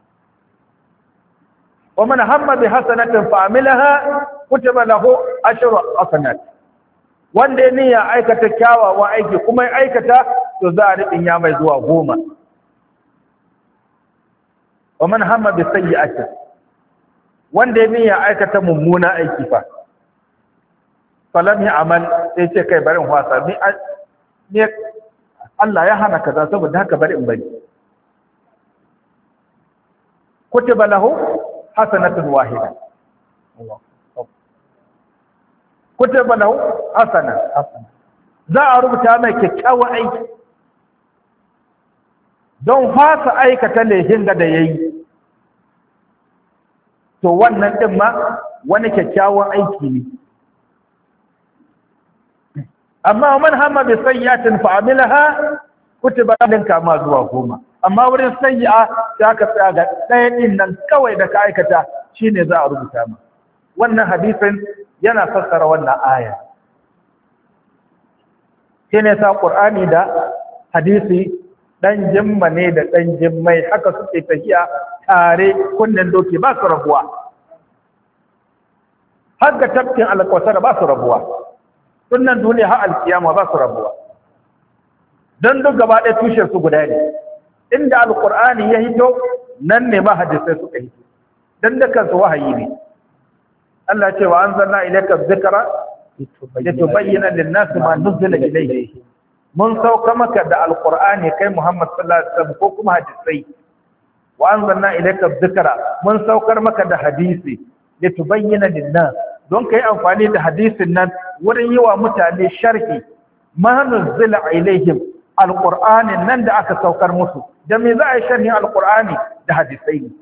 ومن هم بحسنة فعملها كتب له عشر حسنات, wanda ne ya aikata kyawawan aiki kuma ya aikata to za a rubin ya mai zuwa goma. ومن هم بسيئة, wanda ne ya aikata mummuna aiki fa falam ya amal, sai ce kai bari in wasa ni ne Allah ya hana kaza saboda haka bari in bari. kutiba lahu hasanatun wahida, kutiba lahu hasana, za a rubuta mai kyakkyawan aiki don fasa aikata laifin da da yayi, to wannan din ma wani kyakkyawan aiki ne. Amma man hamma bi sayyi'atin fa amilaha kutiba lahu kama zuwa goma, amma wurin sayyi'a sai aka tsaya ga ɗaya ɗin nan kawai da ka aikata shine za a rubuta ma. Wannan hadisin yana fassara wannan aya. Shine sa Qur'ani da hadisi dan jimma ne da dan jimmai haka suke tafiya tare, kunnen doki ba su rabuwa. Har ga tafkin alƙawtar ba su rabuwa. Sunnan duniya har alkiyama ba su rabuwa. Dan duk gaba ɗaya tushen su guda ne. Inda alqur'ani ya hito nan ne ma hadisai suka hito, dan da kansu wahayi ne. Allah ce wa anzalna ilayka dhikra litubayyana lin-nasi ma nuzila ilayhi, mun sauka maka da alqur'ani kai Muhammad sallallahu alaihi wasallam ko kuma hadisai. Wa anzalna ilayka dhikra, mun saukar maka da hadisi litubayyana lin-nas, don kai amfani da hadisin nan wurin yi wa mutane sharhi ma nuzila ilayhim, alqur'anin nan da aka saukar musu. Da me za a yi sharhin alqur'ani da hadisai ne,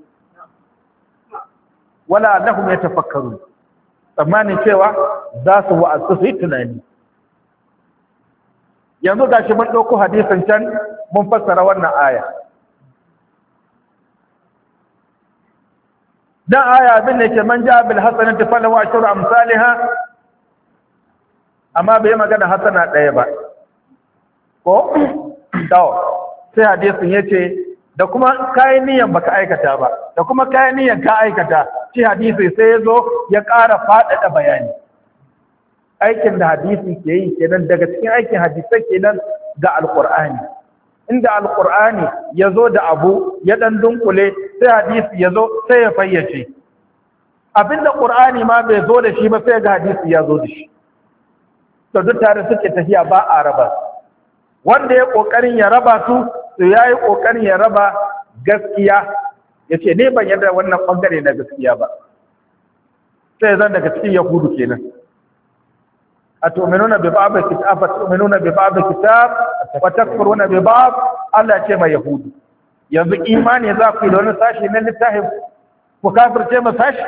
wala lahum yatafakkaru, tsammanin cewa za su wa'azu su yi tunani. Yanzu gashi mun ɗauko hadisin can mun fassara wannan aya. Dan aya abin da ke man ja bil hasanati falahu ashru amsalha, amma bai magana hasana ɗaya ba ko dawo. Sai hadisin yace da kuma kayan niyan baka aikata ba da kuma kayan niyan ka aikata shi hadisi sai ya zo ya ƙara faɗaɗa bayani. Aikin da hadisi ke yi kenan daga cikin aikin hadisai kenan ga alƙur'ani. Inda alƙur'ani ya zo da abu ya ɗan dunkule sai hadisi ya zo sai ya fayyace. Abinda ƙur'ani ma bai zo da shi ba sai ga hadisi ya zo da shi. To duk tare suke tafiya ba a raba su. Wanda ya ƙoƙarin ya raba su to ya yi ƙoƙarin ya raba gaskiya, ya ce ne ban yarda wannan ɓangare na gaskiya ba, sai zan daga cikin yahudu kenan. A tu'minuna bi ba'd kitab fa tu'minuna bi ba'd kitab wa takfuruna bi ba'd. Allah ce mai yahudu yanzu imani za ku yi da wani sashi na littafin ku kafirce ma sashi.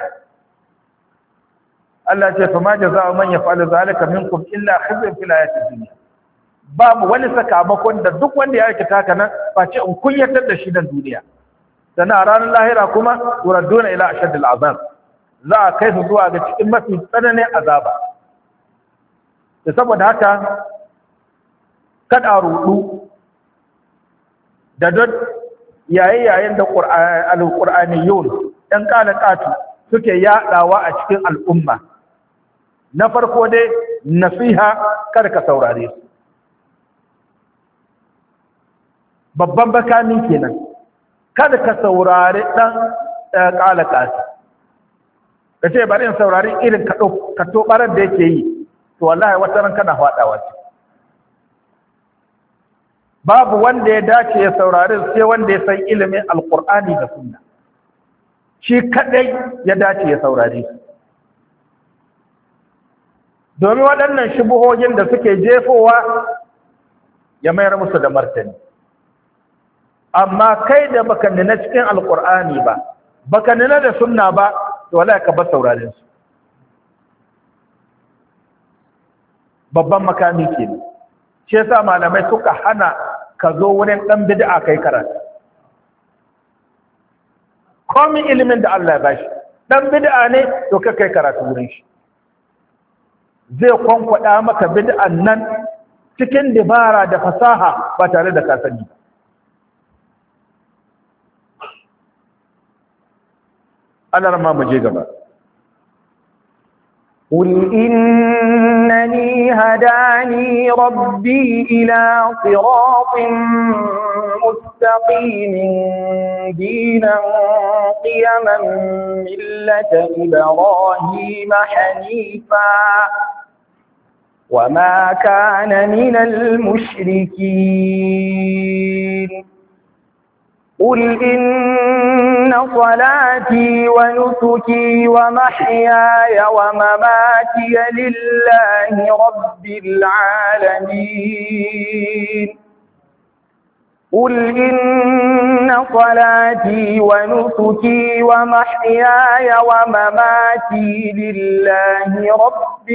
Allah ce fa ma jazaa'u man yaf'alu zalika minkum illa khizyun fil hayatid dunya. Babu wani sakamakon da duk wanda ya aikata haka nan face in kunyatar da shi nan duniya, sannan a ranar lahira kuma turadduna ila ashaddil azab, za a kai su zuwa ga cikin mafi tsananin azaba. Da saboda haka kada rudu da duk yayin yayin da alqur'aniyun dan kalakatu suke yadawa a cikin al'umma. Na farko dai nasiha, kada ka saurare su. Babban bakami kenan, kada ka saurari dan kalakatu ka ce bari in saurari irin ka tobarar da yake yi, to wallahi wata ran kana faɗawa ce. Babu wanda ya dace ya saurari sai wanda ya san ilimin alqur'ani da sunna, shi kadai ya dace ya saurari su. Domin waɗannan shubuhohin da suke jefowa ya mayar musu da martani. Amma kai da baka nuna cikin alqur'ani ba, baka nuna da sunna ba, to wallahi ka bar sauraren su. Babban makami kenan. Shi yasa malamai suka hana ka zo wurin dan bid'a kai karatu. Komin ilimin da Allah ya bashi, dan bid'a ne to ka kai karatu wurin shi. Zai kwankwada maka bid'an nan cikin dabara da fasaha ba tare da ka sani ba. Allah ma mu je gaba. قل إنني هداني ربي إلى صراط مستقيم دينا قيما ملة إبراهيم حنيفا وما كان من المشركين قل إن صلاتي ونسكي ومحياي ومماتي لله رب العالمين قل إن صلاتي ونسكي ومحياي ومماتي لله رب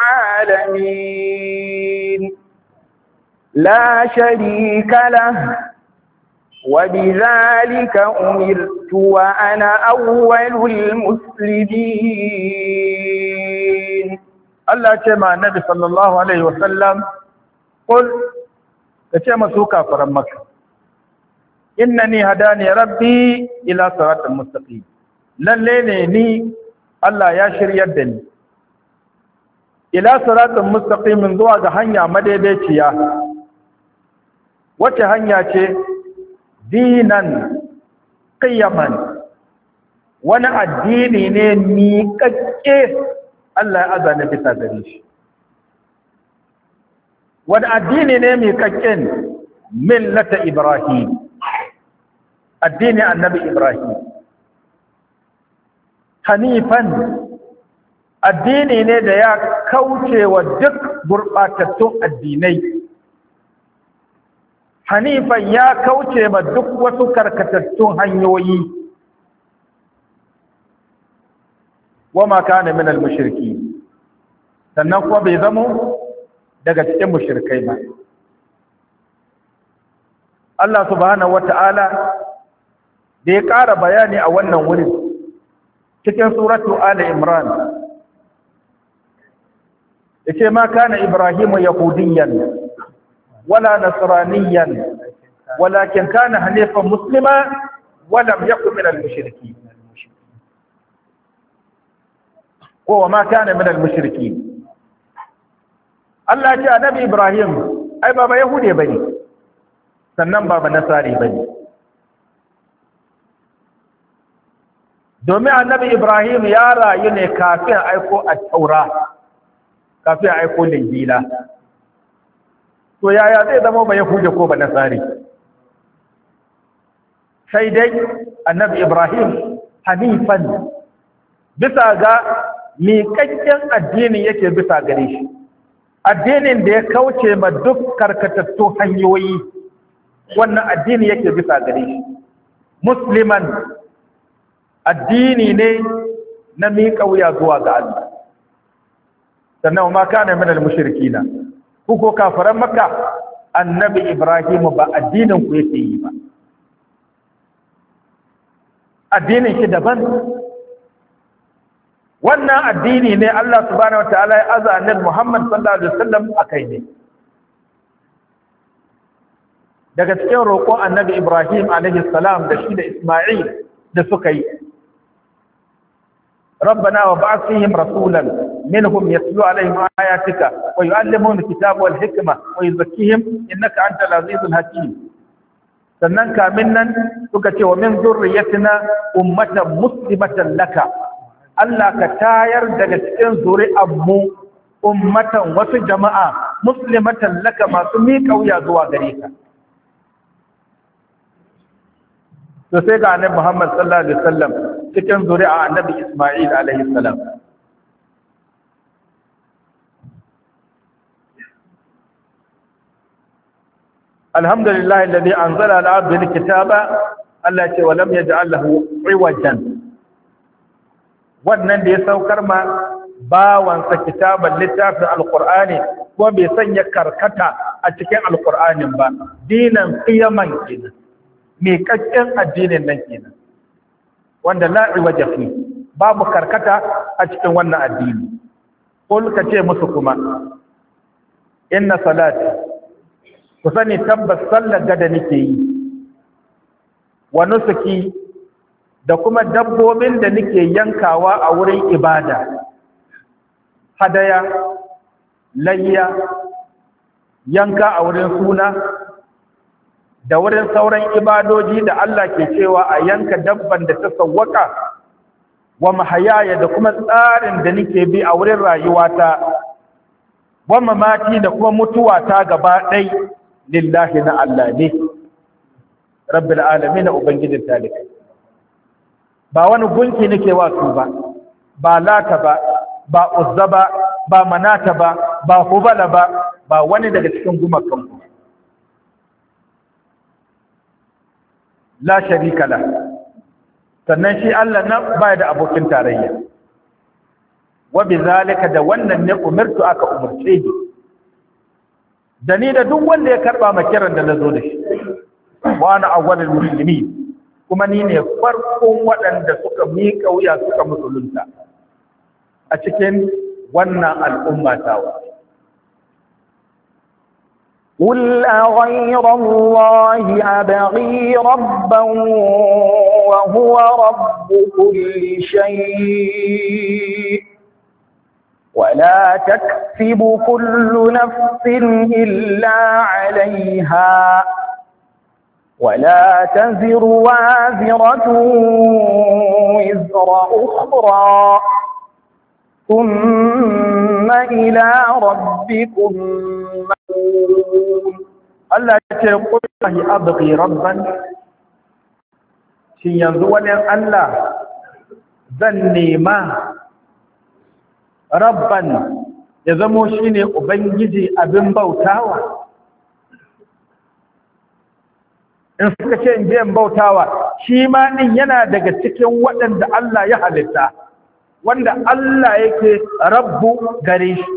العالمين لا شريك له وبذلك أمرت وأنا أول المسلمين. الله كما النبي صلى الله عليه وسلم قل كما سوكا فرمك إنني هداني ربي إلى صراط مستقيم. لليني ني الله يشر يدني إلى صراط مستقيم من ذو هنيا مديدتيا وجه هنيا dinan qiyaman, wani addini ne miƙaƙƙe Allah ya azana bisa gare shi. Wani addini ne miƙaƙƙen millata Ibrahim, addini annabi Ibrahim. Hanifan, addini ne da ya kauce wa duk gurɓatattun addinai. Hanifan ya kauce ma duk wasu karkatattun hanyoyi. Wama kana min al-mushriki, sannan kuma bai zamo daga cikin mushrikai ba. Allah subhanahu wata'ala da ya ƙara bayani a wannan wurin cikin suratu Ali Imran yace ma kana Ibrahimu yahudiyyan wala nasraniyan walakin kana hanifan muslima wa lam yakun min al-mushrikeen ko wa ma kana min al-mushrikeen. Allah ya ce annabi Ibrahim ai baba yahude bane sannan baba nasari bane, domin annabi Ibrahim ya rayu ne kafin aiko at-taura, kafin aiko linjila. To yaya zai zama ba yahude ko ba nasari? Sai dai annabi Ibrahim hanifan, bisa ga miƙaƙƙen addini yake bisa gare shi, addinin da ya kauce ma duk karkatattu hanyoyi, wannan addini yake bisa gare shi. Musliman addini ne na miƙa wuya zuwa ga Allah. Sannan ma kana min al-mushrikina, ku ko kafiran Makka, annabi Ibrahim ba addinin ku yake yi ba, addinin shi daban. Wannan addini ne Allah subhanahu wataala ya aza annabi Muhammad sallallahu alaihi wasallam akai ne. Daga cikin roƙon annabi Ibrahim alaihi salam da shi da Isma'il da suka yi, ربنا وابعث فيهم رسولا منهم يتلو عليهم آياتك ويعلمهم الكتاب والحكمة ويزكيهم إنك أنت العزيز الحكيم. sannan kamin nan suka ce wa min zurriyatina ummatan muslimatan laka, Allah ka tayar daga cikin zuri'an mu ummatan wasu jama'a muslimatan laka masu miƙa wuya zuwa gare ka. To sai ga annabi Muhammad sallallahu alaihi wasallam cikin zuri'a annabi Isma'il alaihi salam. Alhamdulillah alladhi anzala ala abdihi alkitaba, Allah ce wa lam yaj'al lahu iwajan. Wannan da ya saukar ma bawansa kitaban littafin alqur'ani ko bai sanya karkata a cikin alqur'anin ba, dinan qiyaman kenan, mai kakken addinin nan kenan, wanda la iwaja fi, babu karkata a cikin wannan addini. Kul ka ce musu kuma, inna salati, ku sani tabbas sallar gada nake yi, wa nusuki, da kuma dabbobin da nake yankawa a wurin ibada, hadaya, layya, yanka a wurin suna, da wurin sauran ibadoji da Allah ke cewa a yanka dabban da ta sawwaka, wa mahayaya, da kuma tsarin da nake bi a wurin rayuwata, wa mamati, da kuma mutuwata gaba ɗai lillahi na Allah ne, rabbil alamin, na ubangijin talikai. Ba wani gunki nake wasu ba, ba lata ba, ba uzza ba, ba manata ba, ba hubala ba, ba wani daga cikin gumakan ku. La sharika la, sannan shi Allah na baya da abokin tarayya. Wa bi zalika, da wannan ne umirtu, aka umurce ni, da ni da duk wanda ya karba ma kiran da nazo da shi. Wa ana awwalul muslimin, kuma ni ne farkon waɗanda suka miƙa wuya suka musulunta a cikin wannan al'umma tawa. قل أغير الله أبغي ربا وهو رب كل شيء ولا تكسب كل نفس إلا عليها ولا تزر وازرة وزر أخرى ثم إلى ربكم مرجعون. Allah ya ce qul abghi rabban, shin yanzu wani Allah zan nema rabban ya zamo shine ubangiji abin bautawa? In suka ce in je in bautawa, shi ma din yana daga cikin waɗanda Allah ya halitta, wanda Allah yake rabbu gare shi,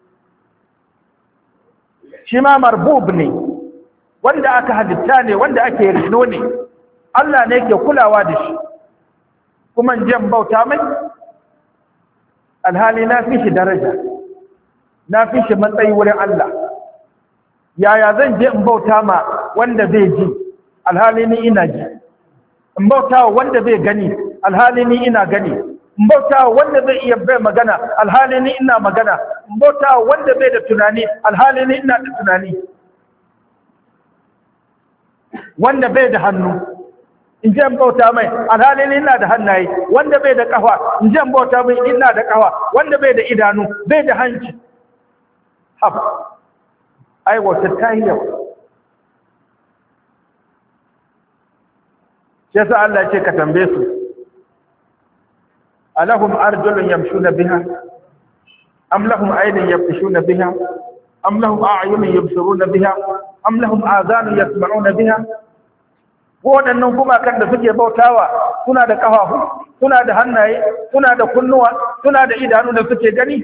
shi ma marbub ne, wanda aka halitta ne, wanda ake rino ne, Allah ne ke kulawa da shi. Kuma in je in bauta mai, alhali na fi shi daraja, na fi shi matsayi wurin Allah. Yaya zan je in bauta ma wanda zai ji, alhali ni ina ji, in bauta wanda bai gani alhali ni ina gani, in bauta wanda bai iya bai magana alhali ni ina magana, in bauta wanda bai da tunani alhali ni ina da tunani, wanda bai da hannu in je in bauta mai alhali ni ina da hannaye, wanda bai da kafa in je in bauta mai ina da kafa, wanda bai da idanu bai da hanci. haba ai wata tayyau sai sa Allah ya ce ka tambaye su alahum arjulun yamshuna biha am lahum aydin yabtishuna biha am lahum a'yunun yubsiruna biha am lahum adhanun yasma'una biha. Waɗannan gumakan da suke bautawa suna da ƙafafu, suna da hannaye, suna da kunnuwa, suna da idanu da suke gani.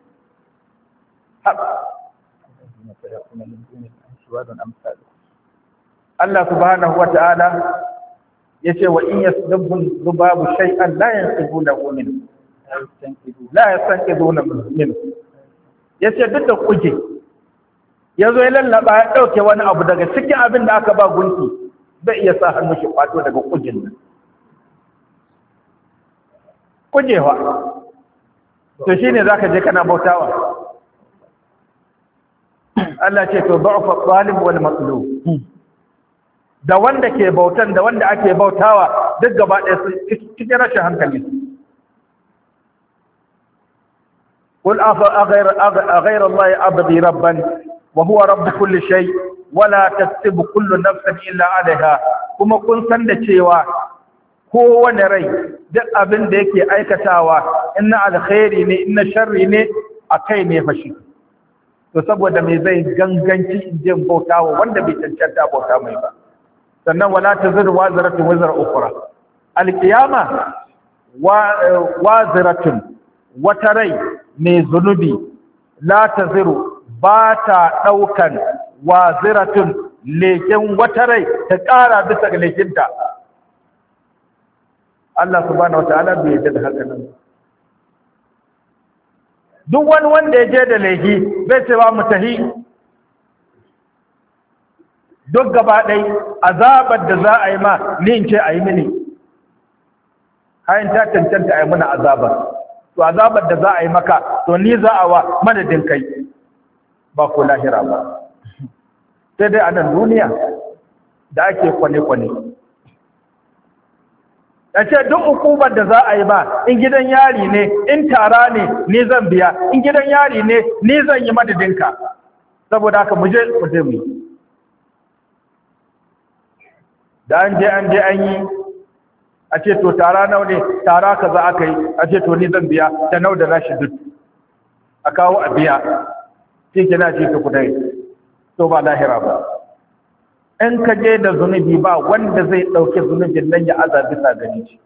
Allah subhanahu wa ta'ala ya ce wa in yasdabun zubabu shay'an la yanqiduna min la yastanqiduna min. Ya ce duk da kuje ya zo ya lallaba ya ɗauke wani abu daga cikin abin da aka ba gunki bai iya sa hannu shi kwato daga kujin nan. Kujewa to shine zaka je kana bautawa. Allah ce to da'fa talib wal matlub, da wanda ke bautan da wanda ake bautawa duk gaba ɗaya su cikin rashin hankali. قل أغير أغير الله أبغي ربا وهو رب كل شيء ولا تكسب كل نفس إلا عليها. kuma kun san da cewa kowane rai duk abin da yake aikatawa in na alkhairi ne in na sharri ne a kai ne fashi. To saboda me zai ganganci in jin bautawa wanda bai cancanta bauta mai ba. Sannan wala taziru waziratun wizra ukhra, alqiyama waziratun wata rai mai zunubi la taziru ba ta daukan waziratun leken wata rai ta ƙara bisa ga lekinta. Allah subhanahu wataala bai yarda da haka nan. Duk wani wanda ya je da leki bai ce ba mu tahi, duk gaba ɗai azabar da za a yi ma ni in ce a yi mini, hayan ta cancanta a yi mana azabar, to azabar da za a yi maka to ni za a wa madadin kai ba ko lahira ba. Sai dai a nan duniya da ake kwane-kwane. Ya ce duk hukumar da za a yi ba, in gidan yari ne, in tara ne, ni zan biya, in gidan yari ne, ni zan yi madadinka. Saboda haka muje muje mu. Da an je an je an yi, a ce to tara nau ne, tara ka za aka yi, a ce to ni zan biya, ta nau da nashi duk. A kawo a biya, shi ke na ce ta kudai. To ba lahira ba. In ka je da zunubi ba wanda zai ɗauke zunubin nan ya aza bisa gani shi.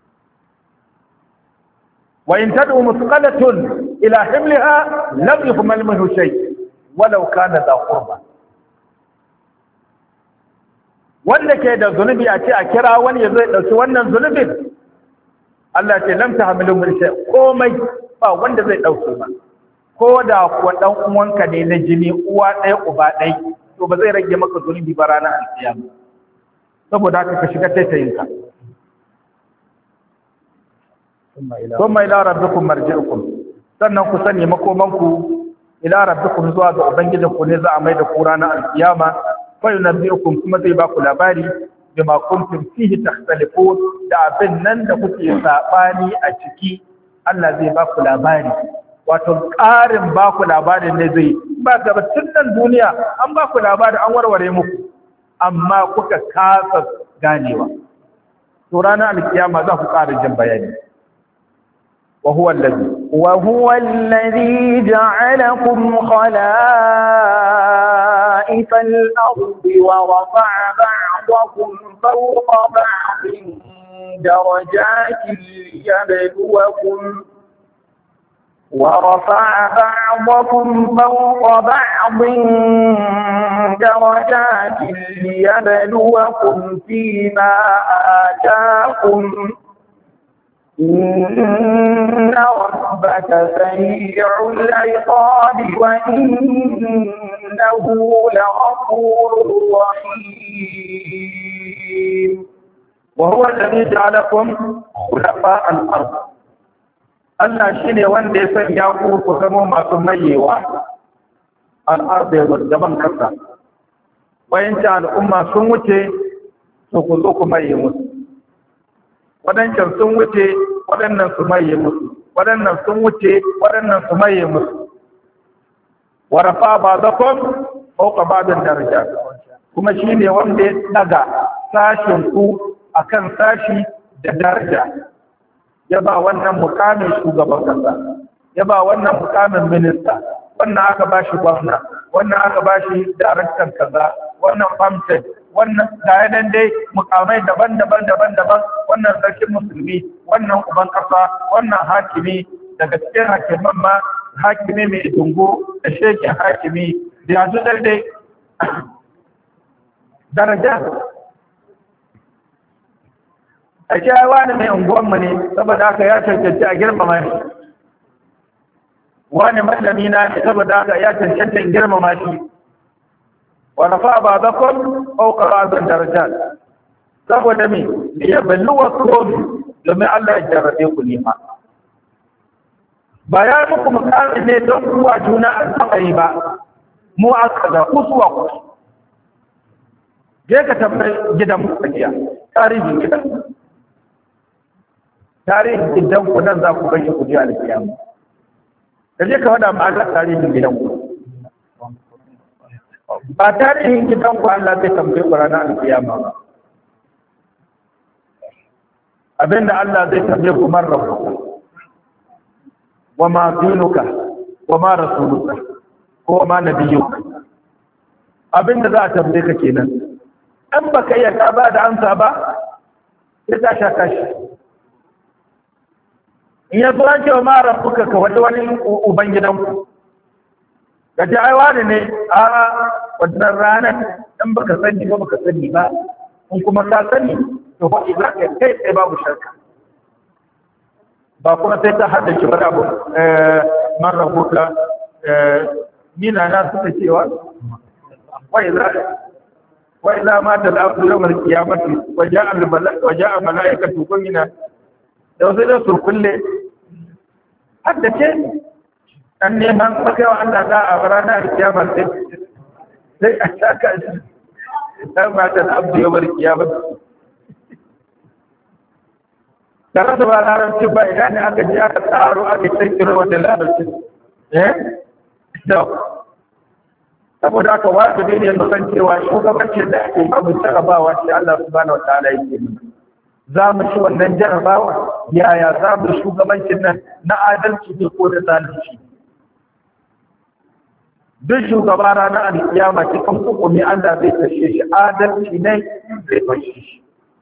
Wa in tad'u musqalatun ila himliha lam yuhmal minhu shay walau kana dha qurba. Wanda ke da zunubi a ce a kira wani ya zai ɗauki wannan zunubin, Allah ce lam tahmilu min shay, komai ba wanda zai ɗauke ba. Ko da kuwa ɗan uwanka ne na jini uwa ɗaya uba ɗaya, to ba zai rage maka zunubi ba ranar alkiyama. Saboda haka ka shiga taitayinka. Thumma ila rabbikum marji'ukum, sannan ku sani makomanku ila rabbikum zuwa ga ubangijinku ne za a mai da ku ranar alkiyama. Fa yunabbi'ukum, kuma zai ba ku labari bima kuntum fihi takhtalifun, da abin nan da kuke sabani a ciki Allah zai ba ku labari. Wato ƙarin ba ku labarin ne zai ba ga tun nan duniya an ba ku labarin an warware muku, amma kuka kasa ganewa. To ranar alkiyama za ku ƙara jin bayani. wa huwa allazi wa huwa allazi ja'alakum khala'ifal ardi wa rafa'a ba'dakum fawqa ba'din darajatin liyabluwakum ورفع بعضكم فوق بعض درجات ليبلوكم فيما آتاكم إن ربك سريع العقاب وإنه لغفور رحيم وهو الذي جعلكم خلفاء الأرض Allah shi ne wanda ya sanya ku ku zama masu mayewa al'arda gaban kasa bayanci al'umma sun wuce su ku zo ku maye musu waɗancan sun wuce waɗannan su maye musu waɗannan sun wuce waɗannan su maye musu warafa ba zakon fauka babin daraja kuma shi ne wanda ya daga sashin ku akan sashi da daraja ya ba wannan mukamin shugaban kasa ya ba wannan mukamin minista wannan aka ba shi gwamna wannan aka ba shi daraktan kaza wannan famsek wannan gayanan dai mukamai daban-daban daban-daban wannan sarkin musulmi wannan uban kasa wannan hakimi daga cikin hakiman ma hakimi mai dungo da shekin hakimi da yanzu dai daraja a ce wani mai unguwanmu ne saboda haka ya cancanci a girmama shi wani malami na ne saboda haka ya cancanci in girmama shi wa rafa ba zakon fauka ba'dun darajat saboda me ya ballu wasu domin Allah ya jarrabe ku ne ma ba ya muku mukami ne don kuwa juna alfahari ba mu aka da kusuwa kusu je ka tambayi gidan mu tsakiya tarihin gidan tarihin gidan ku nan za ku gani ku ji alkiyama da je ka wada ma Allah tarihin gidan ku ba tarihin gidan ku Allah zai tambaye ku ranar alkiyama ba abinda Allah zai tambaye ku man rabbuka wa ma dinuka wa ma rasuluka ko ma nabiyuka abinda za a tambaye ka kenan an baka iya ka ba da amsa ba sai ta shaka shi in ya zuwa cewa ma rabbuka ka wani wani ubangidanku ka ce ai wani ne a wannan ranar dan baka sani ba baka sani ba in kuma ka sani to ba za ka kai sai babu shakka ba kuma sai ta haddace ba abu man rabbuka mina na suka cewa wai za wai za ma da al'abdu yawmal qiyamati wa ja'a al-mala'ikatu wa ja'a mala'ikatu kullina da wasu da surkulle haddace an neman makawa Allah za a ranar kiyama sai sai a saka shi dan mata da abdu yawar kiyama da rasa ba larabci ba idan ne aka ji aka tsaro aka kirkiro wata larabci eh to saboda aka wajibi ne mu san cewa shugabancin da ake babu jarabawa shi Allah subhanahu wa ta'ala yake yi za mu ci wannan jarabawa yaya za mu shugabancin nan na adalci ne ko da zalunci duk shugaba ranar alkiyama cikin hukumi Allah zai kashe shi adalci ne zai kashe shi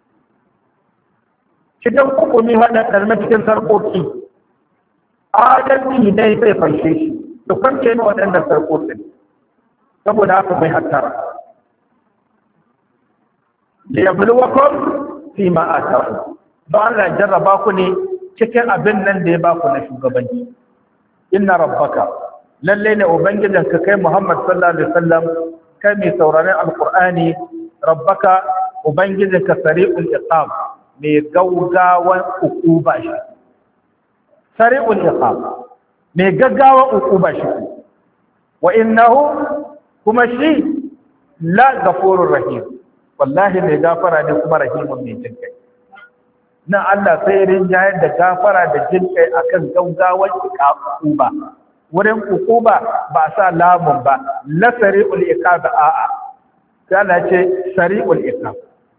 cikin hukumi wannan kalmar cikin sarkoki adalci ne zai kashe shi da kwance ne waɗannan sarkokin saboda haka bai hattara liyabluwakum fi ma ataku ba Allah jarraba ku ne cikin abin nan da ya ba ku na shugabanci inna rabbaka lalle ne ubangijin ka kai Muhammad sallallahu alaihi wasallam kai mai sauraron alqur'ani rabbaka ubangijin ka sari'ul iqab mai gaugawan ukuba shi sari'ul iqab mai gaggawan ukuba shi wa innahu kuma shi la ghafurur rahim wallahi mai gafara ne kuma rahimun mai jin kai na Allah sai rinjayar da gafara da jin kai akan gaugawar ukuba wurin ukuba ba sa lamun ba la sari'ul iqab a'a sai Allah ce sari'ul iqab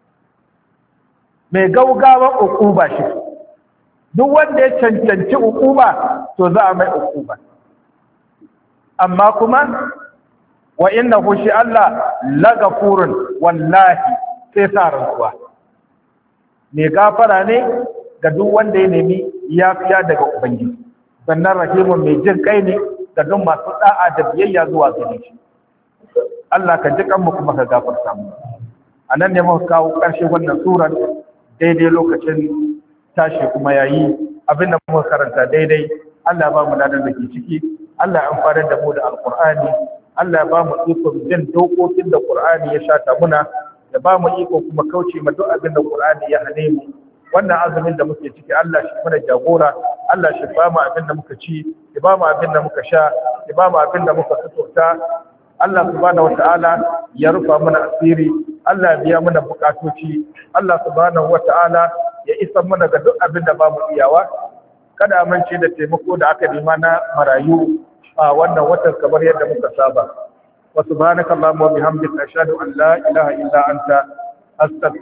mai gaugawar ukuba shi duk wanda ya cancanci ukuba to za a mai ukuba amma kuma wa innahu shi Allah lagafurun wallahi sai sa rantsuwa ne gafara ne ga duk wanda ya nemi yafiya daga ubangiji sannan rahimun mai jin kai ne ga duk masu da'a da biyayya zuwa gare shi Allah ka ji kanmu kuma ka gafarta mu anan ne muka kawo ƙarshen wannan surar daidai lokacin tashi kuma yayi abinda muka karanta daidai Allah ba mu ladan da ke ciki Allah ya amfana da mu da alqur'ani Allah ya ba mu ikon bin dokokin da qur'ani ya shata muna ya ba mu iko kuma kauce ma duk abinda qur'ani ya hane mu wannan azumin da muke ciki Allah shi mana jagora Allah shi ba mu abinda muka ci ya ba mu abinda muka sha ya ba mu abinda muka tsotsa Allah subhanahu wata'ala ya rufa mana asiri Allah ya biya mana bukatoci Allah subhanahu wata'ala ya isa mana ga duk abin da ba mu iyawa kada amince da taimako da aka nema na marayu a wannan watan kamar yadda muka saba wa subhanakallahumma wa bihamdika ashhadu an la ilaha illa anta astaghfiruka